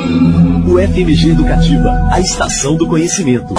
O FMG Educativa, a estação do conhecimento.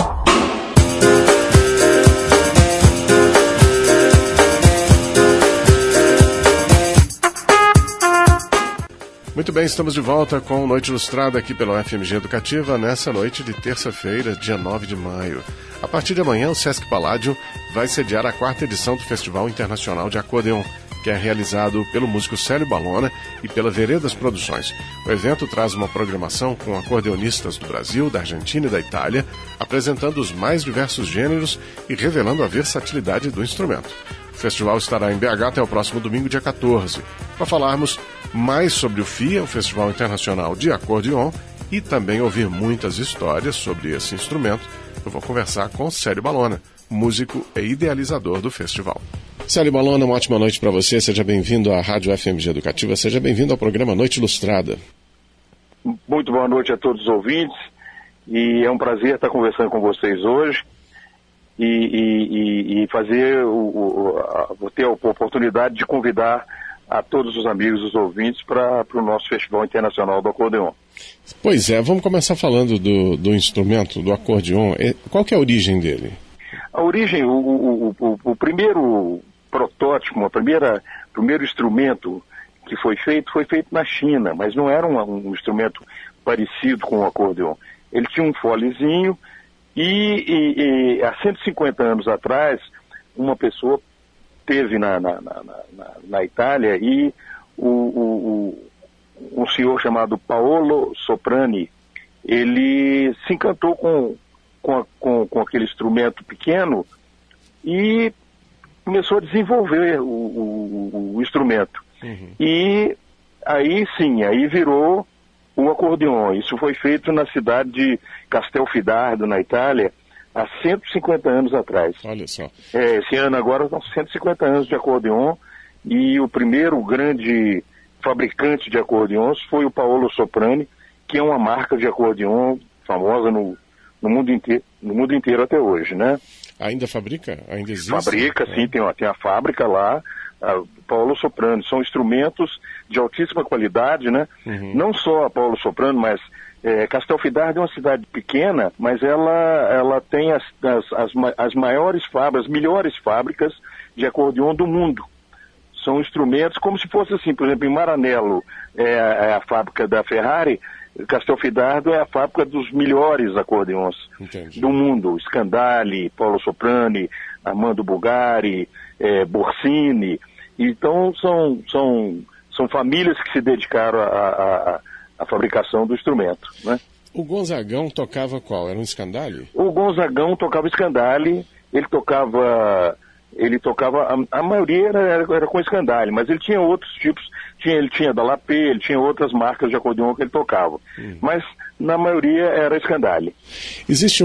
Muito bem, estamos de volta com Noite Ilustrada aqui pela FMG Educativa, nessa noite de terça-feira, dia 9 de maio. A partir de amanhã, o Sesc Paládio vai sediar a 4ª edição do Festival Internacional de Acordeon, que é realizado pelo músico Célio Balona e pela Veredas Produções. O evento traz uma programação com acordeonistas do Brasil, da Argentina e da Itália, apresentando os mais diversos gêneros e revelando a versatilidade do instrumento. O festival estará em BH até o próximo domingo, dia 14. Para falarmos mais sobre o FIA, o Festival Internacional de Acordeon, e também ouvir muitas histórias sobre esse instrumento, eu vou conversar com Célio Balona, músico e idealizador do festival. Célio Balona, uma ótima noite para você. Seja bem-vindo à Rádio FMG Educativa. Seja bem-vindo ao programa Noite Ilustrada. Muito boa noite a todos os ouvintes. E é um prazer estar conversando com vocês hoje e fazer ter a oportunidade de convidar a todos os amigos, os ouvintes, para o nosso Festival Internacional do Acordeon. Pois é, vamos começar falando do instrumento, do acordeon. Qual que é a origem dele? A origem, o primeiro protótipo, primeiro instrumento que foi feito na China, mas não era um instrumento parecido com o acordeon. Ele tinha um folezinho e há 150 anos atrás, uma pessoa teve na Itália e um senhor chamado Paolo Soprani, ele se encantou com aquele instrumento pequeno e começou a desenvolver o instrumento. Uhum. E aí virou o acordeon. Isso foi feito na cidade de Castelfidardo, na Itália, há 150 anos atrás. Olha só. Esse ano agora são 150 anos de acordeon, e o primeiro grande fabricante de acordeons foi o Paolo Soprani, que é uma marca de acordeon famosa no mundo inteiro até hoje, né? Ainda fabrica? Ainda existe? Fabrica, sim, tem a fábrica lá, Paolo Soprani. São instrumentos de altíssima qualidade, né? Uhum. Não só a Paolo Soprani, mas Castelfidardo é uma cidade pequena, mas ela tem as maiores fábricas, as melhores fábricas de acordeon do mundo. São instrumentos como se fosse assim, por exemplo, em Maranello é a fábrica da Ferrari, Castelfidardo é a fábrica dos melhores acordeons do mundo. Scandali, Paolo Soprani, Armando Bulgari, Borsini. Então são famílias que se dedicaram à fabricação do instrumento, né? O Gonzagão tocava qual? Era um Scandali? O Gonzagão tocava Scandali, ele tocava, a maioria era com Scandali, mas ele tinha outros tipos, ele tinha da Lapé, ele tinha outras marcas de acordeon que ele tocava, mas na maioria era Scandali. Existe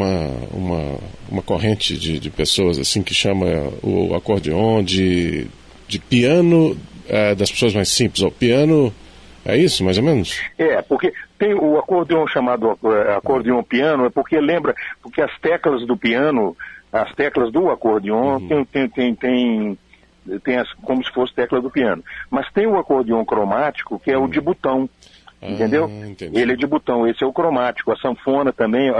uma corrente de pessoas assim que chama o acordeon de piano das pessoas mais simples, ou piano, é isso, mais ou menos? Porque tem o acordeon chamado acordeon piano, porque as teclas do piano, as teclas do acordeon tem como se fosse tecla do piano. Mas tem o acordeon cromático, que é o de botão, entendeu? Entendi. Ele é de botão, esse é o cromático. A sanfona também,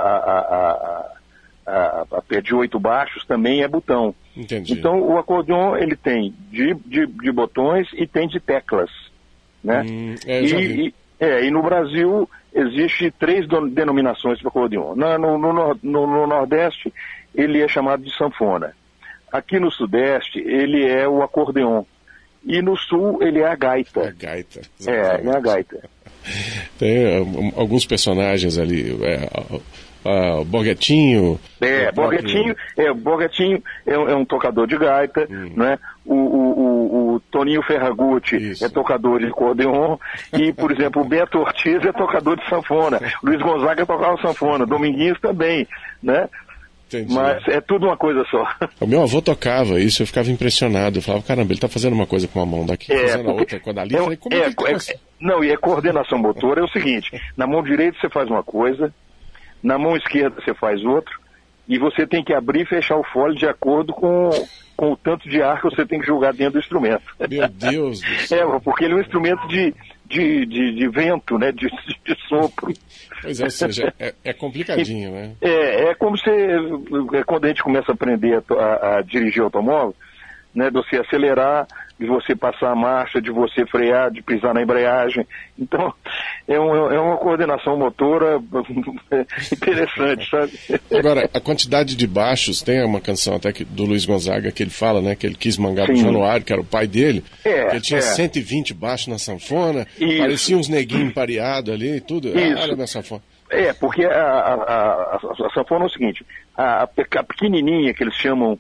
a pé de 8 baixos também é botão. Entendi. Então o acordeon ele tem de botões e tem de teclas, né? E no Brasil existe 3 denominações para acordeon. No Nordeste ele é chamado de sanfona. Aqui no Sudeste ele é o acordeon. E no Sul ele é a gaita. A gaita. É a gaita. Tem alguns personagens ali, Borghettino. Borghettino é um tocador de gaita, né? O Toninho Ferragutti é tocador de acordeon, e, por exemplo, o Beto Ortiz é tocador de sanfona, Luiz Gonzaga tocava sanfona, Dominguinhos também, né? Entendi. Mas é tudo uma coisa só. O meu avô tocava isso, eu ficava impressionado. Eu falava, caramba, ele está fazendo uma coisa com uma mão daqui, fazendo a outra com a dali. Falei, como é que não, e a coordenação motora é o seguinte: na mão direita você faz uma coisa, na mão esquerda você faz outra, e você tem que abrir e fechar o fole de acordo com o tanto de ar que você tem que jogar dentro do instrumento. Meu Deus do céu. Porque ele é um instrumento de de vento, né? De sopro. Pois é, ou seja, é complicadinho, né? É como se, quando a gente começa a aprender a dirigir automóvel, né? De você acelerar, de você passar a marcha, de você frear, de pisar na embreagem. Então, é uma coordenação motora interessante, sabe? Agora, a quantidade de baixos, tem uma canção até do Luiz Gonzaga que ele fala, né, que ele quis mangar do Januário, que era o pai dele, que ele tinha 120 baixos na sanfona, parecia uns neguinhos pareados ali e tudo. Olha a minha sanfona. Porque a sanfona é o seguinte, a pequenininha que eles chamam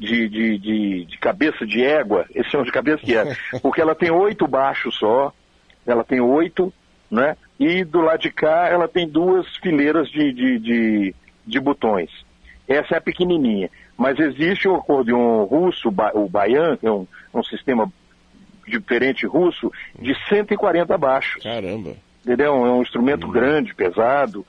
de cabeça de égua, eles chamam de cabeça de égua, porque ela tem 8 baixos só, ela tem 8, né? E do lado de cá ela tem 2 fileiras de botões. Essa é a pequenininha. Mas existe o acordeon russo, o baian, que é um sistema diferente russo, de 140 baixos. Caramba! Entendeu? É um instrumento grande, pesado,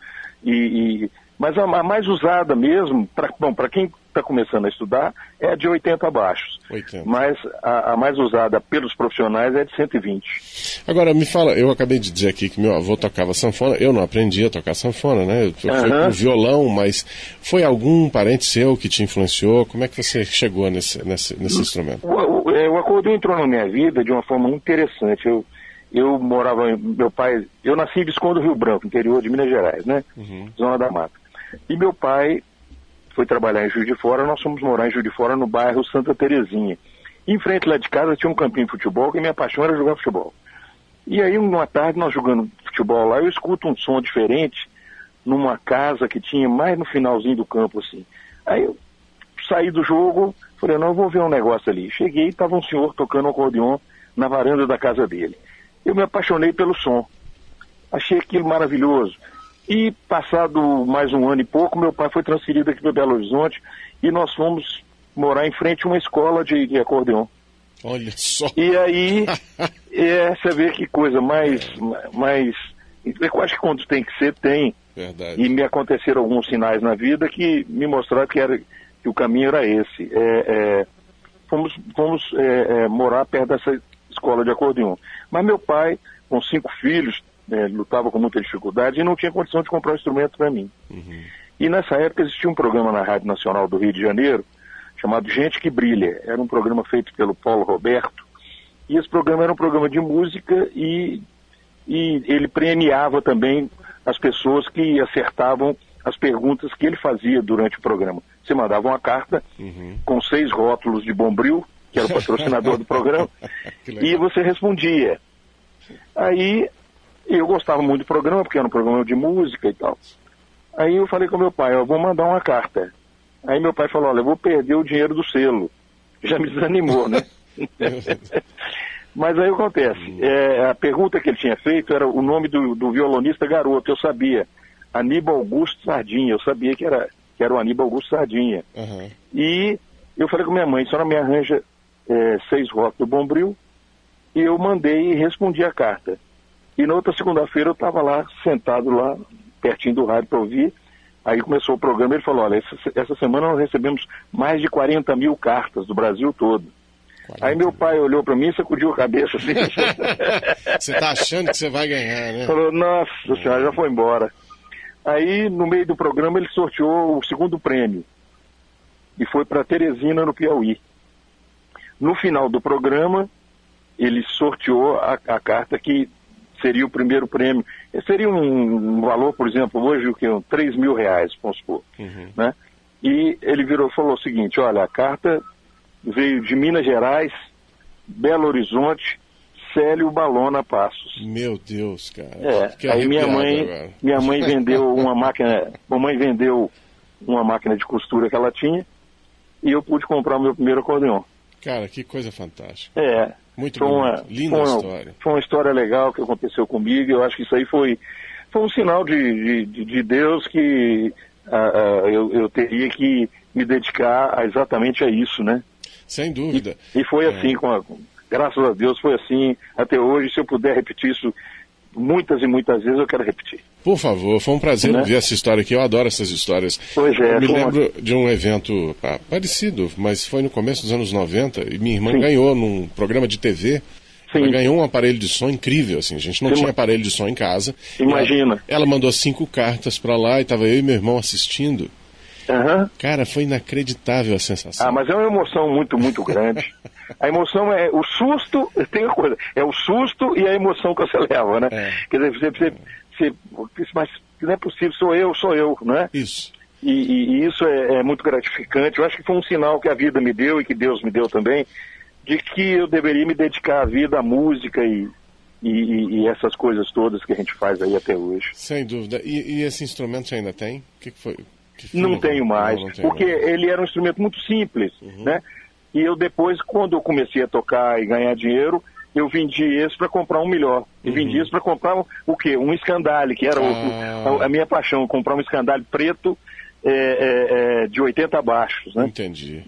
mas a mais usada mesmo, para quem está começando a estudar, é a de 80 baixos. 80. Mas a mais usada pelos profissionais é de 120. Agora, me fala, eu acabei de dizer aqui que meu avô tocava sanfona, eu não aprendi a tocar sanfona, né? Eu fui com violão, mas foi algum parente seu que te influenciou? Como é que você chegou nesse instrumento? O acordeon entrou na minha vida de uma forma muito interessante. Eu morava, eu nasci em Visconde do Rio Branco, interior de Minas Gerais, né? Zona da Mata. E meu pai foi trabalhar em Juiz de Fora, nós fomos morar em Juiz de Fora, no bairro Santa Terezinha. Em frente lá de casa tinha um campinho de futebol, que minha paixão era jogar futebol. E aí, uma tarde, nós jogando futebol lá, eu escuto um som diferente numa casa que tinha mais no finalzinho do campo, assim. Aí eu saí do jogo, falei, não, eu vou ver um negócio ali. Cheguei e estava um senhor tocando um acordeon na varanda da casa dele. Eu me apaixonei pelo som. Achei aquilo maravilhoso. E passado mais um ano e pouco, meu pai foi transferido aqui para Belo Horizonte e nós fomos morar em frente a uma escola de acordeon. Olha só! E aí, você vê que coisa mais... Eu acho que quando tem que ser, tem. Verdade. E me aconteceram alguns sinais na vida que me mostraram que o caminho era esse. Fomos morar perto dessa escola de acordeon. Mas meu pai, com 5 filhos, lutava com muita dificuldade e não tinha condição de comprar um instrumento para mim. E nessa época existia um programa na Rádio Nacional do Rio de Janeiro, chamado Gente que Brilha. Era um programa feito pelo Paulo Roberto, e esse programa era um programa de música e ele premiava também as pessoas que acertavam as perguntas que ele fazia durante o programa. Você mandava uma carta com 6 rótulos de Bombril, que era o patrocinador do programa, e você respondia. Aí eu gostava muito do programa, porque era um programa de música e tal. Aí eu falei com meu pai, eu vou mandar uma carta. Aí meu pai falou, olha, eu vou perder o dinheiro do selo. Já me desanimou, né? Mas aí acontece, a pergunta que ele tinha feito era o nome do violonista garoto, eu sabia, Aníbal Augusto Sardinha, eu sabia que era o Aníbal Augusto Sardinha. E eu falei com minha mãe, a senhora me arranja 6 rótulos do Bombril, e eu mandei e respondi a carta. E na outra segunda-feira eu estava lá, sentado lá, pertinho do rádio para ouvir. Aí começou o programa e ele falou, olha, essa semana nós recebemos mais de 40 mil cartas do Brasil todo. 40. Aí meu pai olhou para mim e sacudiu a cabeça assim. Você está achando que você vai ganhar, né? Falou, nossa senhora, já foi embora. Aí no meio do programa ele sorteou o 2º prêmio. E foi para Teresina, no Piauí. No final do programa, ele sorteou a carta que seria o primeiro prêmio. Seria um valor, por exemplo, hoje, o que? R$3.000, vamos supor. Né? E ele virou e falou o seguinte, olha, a carta veio de Minas Gerais, Belo Horizonte, Célio Balona Passos. Meu Deus, cara. Aí minha mãe vendeu uma máquina, mamãe vendeu uma máquina de costura que ela tinha, e eu pude comprar o meu primeiro acordeon. Cara, que coisa fantástica. Muito bonito. Linda história. Foi uma história legal que aconteceu comigo. Eu acho que isso aí foi um sinal de Deus que eu teria que me dedicar exatamente a isso, né? Sem dúvida. E foi assim, graças a Deus, foi assim até hoje. Se eu puder repetir isso muitas e muitas vezes, eu quero repetir. Por favor, foi um prazer ouvir essa história aqui. Eu adoro essas histórias. Pois é. Eu me lembro de um evento parecido, mas foi no começo dos anos 90, e minha irmã ganhou num programa de TV. Sim. Ela ganhou um aparelho de som incrível, assim, a gente não tinha aparelho de som em casa. Imagina. Ela mandou 5 cartas para lá e estava eu e meu irmão assistindo. Uhum. Cara, foi inacreditável a sensação. Mas é uma emoção muito, muito grande. A emoção é o susto, tem uma coisa, é o susto e a emoção que você leva, né? Quer dizer, mas não é possível, sou eu, né? Isso. E isso é muito gratificante. Eu acho que foi um sinal que a vida me deu e que Deus me deu também, de que eu deveria me dedicar a vida à música e essas coisas todas que a gente faz aí até hoje. Sem dúvida. E esse instrumento você ainda tem? O que foi? Não tenho mais, porque ele era um instrumento muito simples, né? E eu depois, quando eu comecei a tocar e ganhar dinheiro, eu vendi esse para comprar um melhor. E vendi isso para comprar o quê? Um Scandale, que era a minha paixão, comprar um Scandale preto de 80 baixos, né? Entendi.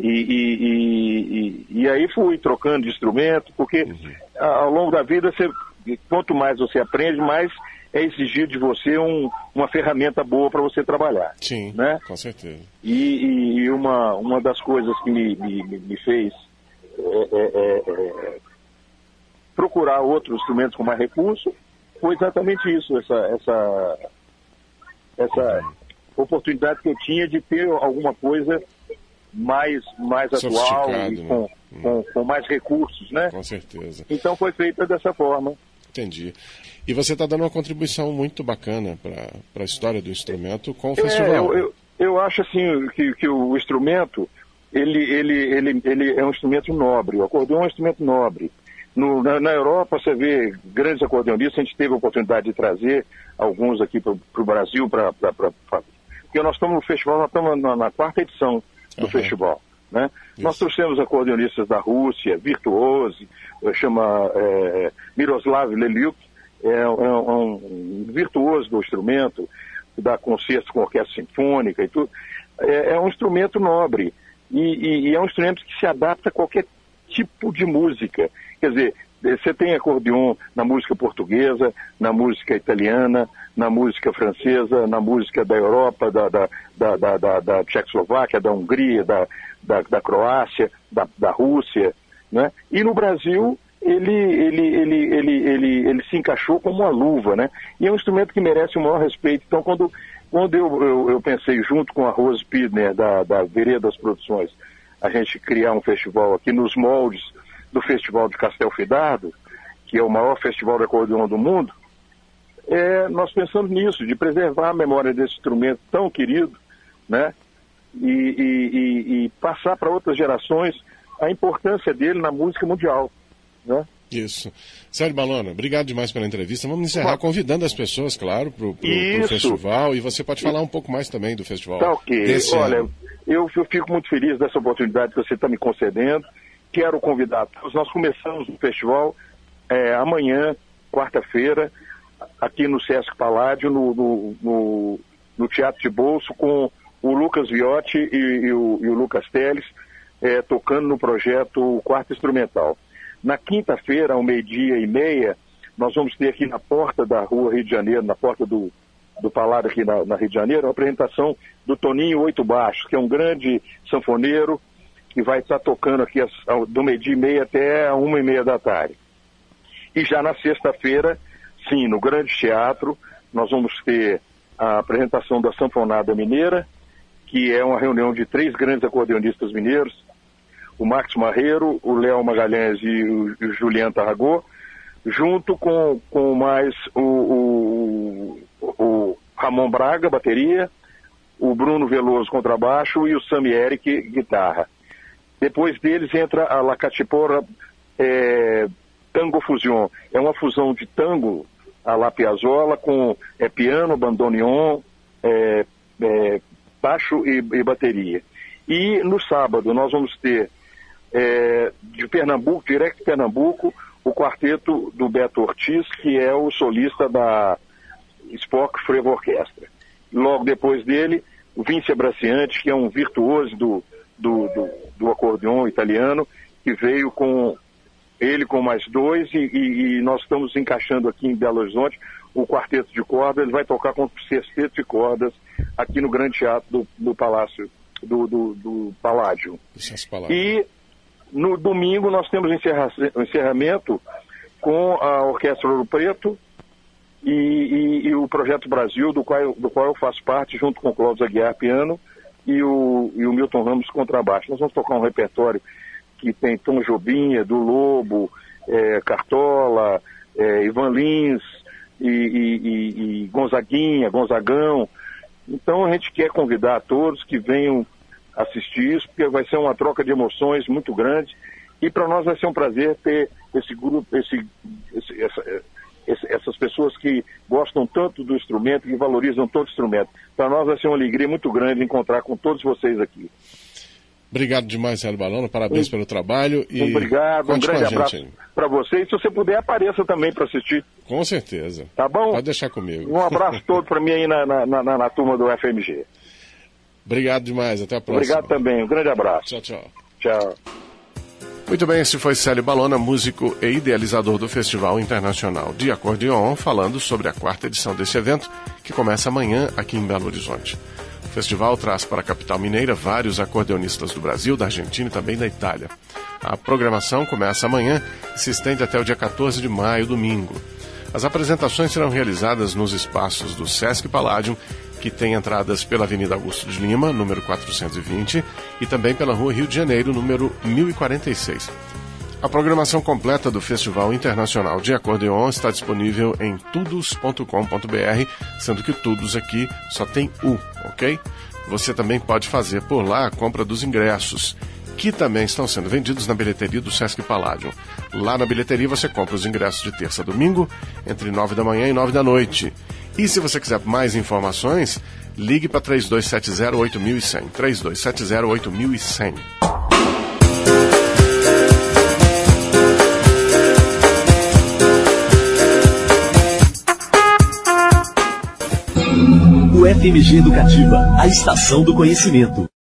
E aí fui trocando de instrumento, porque ao longo da vida, quanto mais você aprende, mais é exigido de você uma ferramenta boa para você trabalhar. Sim, né? Com certeza. E uma das coisas que me fez procurar outros instrumentos com mais recurso foi exatamente isso, essa oportunidade que eu tinha de ter alguma coisa mais atual e com mais recursos, né? Com certeza. Então foi feita dessa forma. Entendi. E você está dando uma contribuição muito bacana para a história do instrumento com o festival. Eu acho assim que o instrumento ele é um instrumento nobre. O acordeão é um instrumento nobre. Na Europa você vê grandes acordeonistas. A gente teve a oportunidade de trazer alguns aqui para o Brasil, porque nós estamos no festival, nós estamos na 4ª edição do festival. Né? Nós trouxemos acordeonistas da Rússia, virtuosi, chama Miroslav Leliuk, é um virtuoso do instrumento, dá concertos com orquestra sinfônica e tudo. É um instrumento nobre e é um instrumento que se adapta a qualquer tipo de música. Quer dizer, você tem acordeon na música portuguesa, na música italiana, na música francesa, na música da Europa, da Tchecoslováquia, da Hungria, da Croácia, da Rússia, né? E no Brasil ele se encaixou como uma luva, né? E é um instrumento que merece o maior respeito. Então, quando eu pensei, junto com a Rose Pidner, da Veredas Produções, a gente criar um festival aqui nos moldes do Festival de Castelfidardo, que é o maior festival de acordeon do mundo, nós pensamos nisso, de preservar a memória desse instrumento tão querido, né? E passar para outras gerações a importância dele na música mundial, né? Isso. Sérgio Balona, obrigado demais pela entrevista. Vamos encerrar convidando as pessoas, claro, para o festival, e você pode falar um pouco mais também do festival. Tá ok. Olha, eu fico muito feliz dessa oportunidade que você está me concedendo. Quero convidar todos. Nós começamos o festival amanhã, quarta-feira, aqui no Sesc Paládio, no Teatro de Bolso, com o Lucas Viotti e o Lucas Teles, tocando no projeto Quarto Instrumental. Na quinta-feira, ao 12:30, nós vamos ter aqui na porta da Rua Rio de Janeiro, na porta do Palácio aqui na Rio de Janeiro, a apresentação do Toninho Oito Baixos, que é um grande sanfoneiro, que vai estar tocando aqui do 12:30 até 1:30 da tarde. E já na sexta-feira, sim, no Grande Teatro, nós vamos ter a apresentação da Sanfonada Mineira, que é uma reunião de 3 grandes acordeonistas mineiros, o Max Marreiro, o Léo Magalhães e o Juliano Tarragó, junto com mais o Ramon Braga, bateria, o Bruno Veloso, contrabaixo, e o Sami Eric, guitarra. Depois deles entra a La Catipora Tango Fusion. É uma fusão de tango a La Piazzolla com piano, bandoneon, baixo e bateria. E no sábado nós vamos ter de Pernambuco, direto de Pernambuco, o quarteto do Beto Ortiz, que é o solista da Spock Frevo Orquestra. Logo depois dele, o Vince Abraciante, que é um virtuoso do acordeon italiano, que veio com mais 2, e nós estamos encaixando aqui em Belo Horizonte o quarteto de cordas. Ele vai tocar com o sexteto de cordas aqui no Grande Teatro do Palácio, do Paládio. E no domingo nós temos o encerramento com a Orquestra Ouro Preto e o Projeto Brasil, do qual eu faço parte, junto com o Clóvis Aguiar, piano, e o Milton Ramos, contrabaixo. Nós vamos tocar um repertório que tem Tom Jobim, Edu Lobo, Cartola, Ivan Lins e Gonzaguinha, Gonzagão. Então a gente quer convidar a todos que venham assistir isso, porque vai ser uma troca de emoções muito grande, e para nós vai ser um prazer ter esse grupo, essas pessoas que gostam tanto do instrumento, que valorizam todo o instrumento. Para nós vai ser uma alegria muito grande encontrar com todos vocês aqui. Obrigado demais, Célio Balona, parabéns pelo trabalho. E obrigado, um grande abraço para você. E se você puder, apareça também para assistir. Com certeza. Tá bom? Pode deixar comigo. Um abraço todo para mim aí na turma do FMG. Obrigado demais, até a próxima. Obrigado também, um grande abraço. Tchau, tchau. Tchau. Muito bem, esse foi Célio Balona, músico e idealizador do Festival Internacional de Acordeon, falando sobre a 4ª edição desse evento, que começa amanhã aqui em Belo Horizonte. O festival traz para a capital mineira vários acordeonistas do Brasil, da Argentina e também da Itália. A programação começa amanhã e se estende até o dia 14 de maio, domingo. As apresentações serão realizadas nos espaços do Sesc Palladium, que tem entradas pela Avenida Augusto de Lima, número 420, e também pela Rua Rio de Janeiro, número 1046. A programação completa do Festival Internacional de Acordeon está disponível em tudos.com.br, sendo que Tudos aqui só tem U, ok? Você também pode fazer por lá a compra dos ingressos, que também estão sendo vendidos na bilheteria do Sesc Palladium. Lá na bilheteria você compra os ingressos de terça a domingo, entre 9 da manhã e 9 da noite. E se você quiser mais informações, ligue para 3270-8100. 3270-8100. O FMG Educativa, a estação do conhecimento.